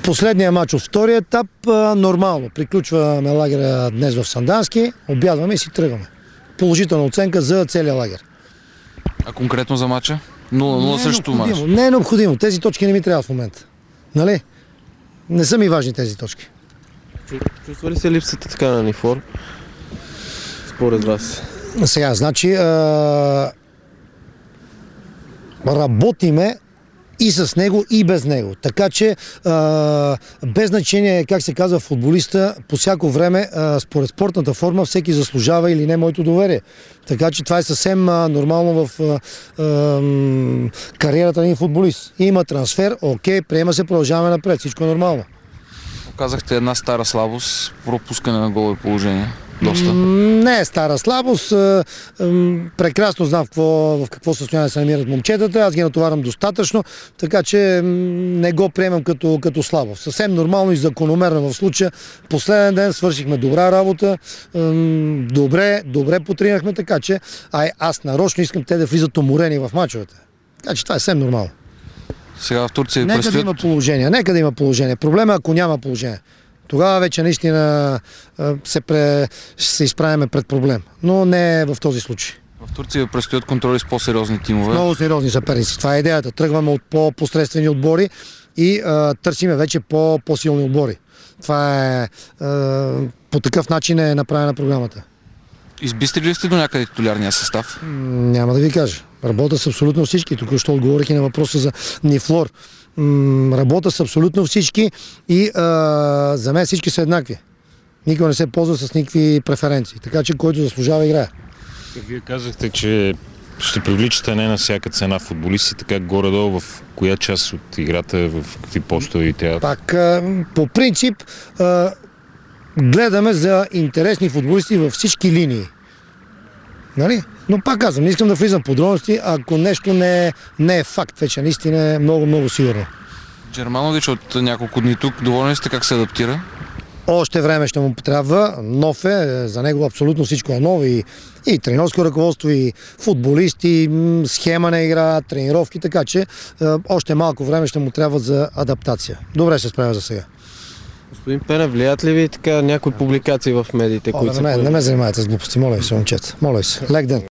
Последния матч от втория етап, нормално. Приключваме лагера днес в Сандански, обядваме и си тръгваме. Положителна оценка за целия лагер. А конкретно за матча? 0-0 срещу матч. Не е необходимо. Тези точки не ми трябва в момента. Нали? Не са ми важни тези точки. Чувства ли се липсата така на Нифор? Според вас? Сега, значи, работиме и с него, и без него. Така че, без значение, как се казва футболиста, по всяко време, според спортната форма, всеки заслужава или не моето доверие. Така че това е съвсем нормално в кариерата на един футболист. Има трансфер, окей, приема се, продължаваме напред, всичко е нормално. Казахте една стара слабост, пропускане на голови положение. Доста. Не е стара слабост. Прекрасно знам в какво състояние се намират момчетата. Аз ги натоварвам достатъчно, така че не го приемам като слабост. Съвсем нормално и закономерно в случая. Последен ден свършихме добра работа. Добре потренирахме, така че аз нарочно искам те да влизат уморени в мачовете. Така че това е съвсем нормално. Сега в Турция Нека да има положение. Проблема е, ако няма положение. Тогава вече наистина се изправяме пред проблем. Но не в този случай. В Турция предстоят контроли с по-сериозни тимове. Много сериозни съперници. Това е идеята. Тръгваме от по-посредствени отбори и търсиме вече по-силни отбори. Това е по такъв начин е направена програмата. Избистрили ли сте до някъде титулярния състав? Няма да ви кажа. Работя с абсолютно всички. Тук ще отговорих и на въпроса за Нифлор. Работя с абсолютно всички и за мен всички са еднакви. Никой не се ползва с никакви преференции. Така че който заслужава, играе. Вие казахте, че ще привличате не на всяка цена футболисти, така горе-долу в коя част от играта, в какви постове и тя? Пак по принцип гледаме за интересни футболисти във всички линии. Нали? Но пак казвам, не искам да влизам в подробности, ако нещо не е факт, вече наистина е много сигурно. Джерманович от няколко дни тук, доволен сте как се адаптира? Още време ще му трябва, нов е, за него абсолютно всичко е ново и тренерско ръководство, и футболисти, схема на игра, тренировки, така че още малко време ще му трябва за адаптация. Добре се справя за сега. Господин Пенев, влият ли ви така някои публикации в медиите, които не ме занимавайте с глупости, моля ви се, момчета. Моля ви се. Лек ден.